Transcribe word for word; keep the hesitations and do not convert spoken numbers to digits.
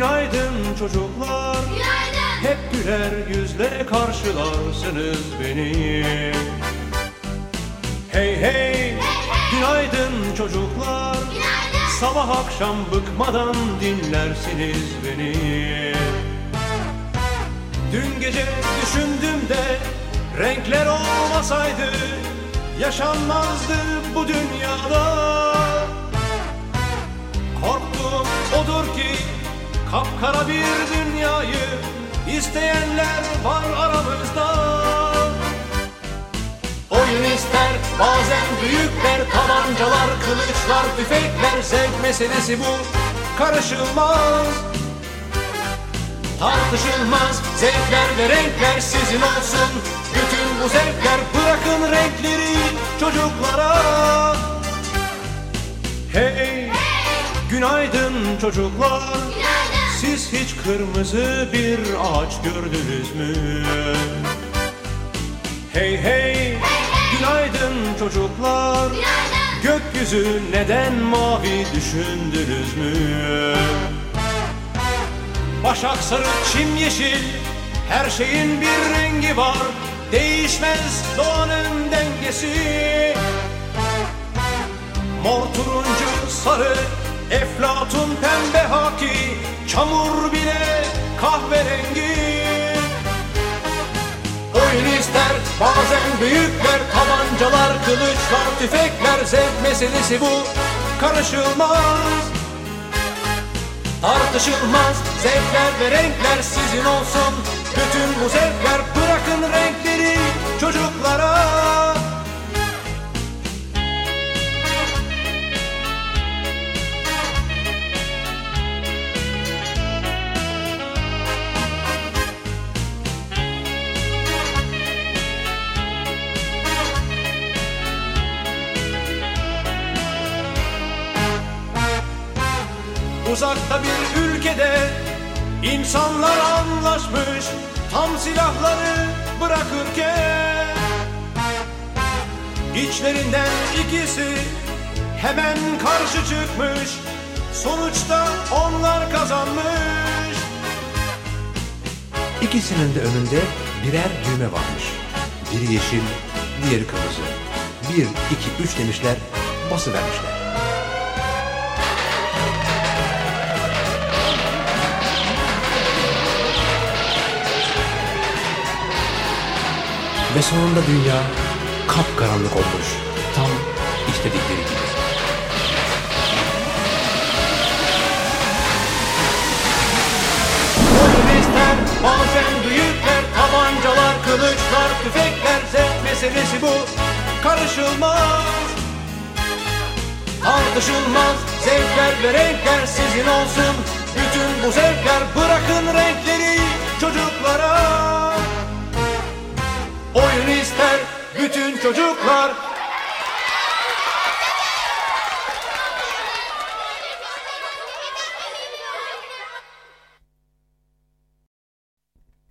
Günaydın çocuklar. Günaydın. Hep güler yüzle karşılarsınız beni. Hey hey, Hey hey. günaydın çocuklar. Günaydın. Sabah akşam bıkmadan dinlersiniz beni. Dün gece düşündüm de renkler olmasaydı yaşanmazdı bu dünyada. Korktuğum odur ki kapkara bir dünyayı isteyenler var aramızda. Oyun ister bazen büyükler, tabancalar, kılıçlar, tüfekler. Zevk meselesi bu, karışılmaz, tartışılmaz. Zevkler ve renkler sizin olsun, bütün bu zevkler. Bırakın renkleri çocuklara. Hey, hey. Günaydın çocuklar. Günaydın. Siz hiç kırmızı bir ağaç gördünüz mü? Hey hey, Hey hey. günaydın çocuklar. Günaydın. Gökyüzü neden mavi düşündünüz mü? Başak sarı, çim yeşil, her şeyin bir rengi var. Değişmez doğanın dengesi. Mor, turuncu, sarı, eflatun, pembe, haki, çamur bile kahverengi. Oyun ister bazen büyükler, tabancalar, kılıçlar, tüfekler. Zevk meselesi bu, karışılmaz, tartışılmaz. Zevkler ve renkler sizin olsun, bütün bu zevkler. Bırakın renkleri çocuklara. Uzakta bir ülkede insanlar anlaşmış, tam silahları bırakırken İçlerinden ikisi hemen karşı çıkmış. Sonuçta onlar kazanmış. İkisinin de önünde birer düğme varmış. Biri yeşil, diğeri kırmızı. Bir, iki, üç demişler, basıvermişler. Ve sonunda dünya kapkaranlık olmuş. Tam istedikleri gibi. Oyun ister bazen büyükler, tabancalar, kılıçlar, tüfekler. Zevk meselesi bu, karışılmaz, tartışılmaz. Zevkler ve renkler sizin olsun, bütün bu zevkler. Bırakın renkleri çocuklara. Oyun ister bütün çocuklar.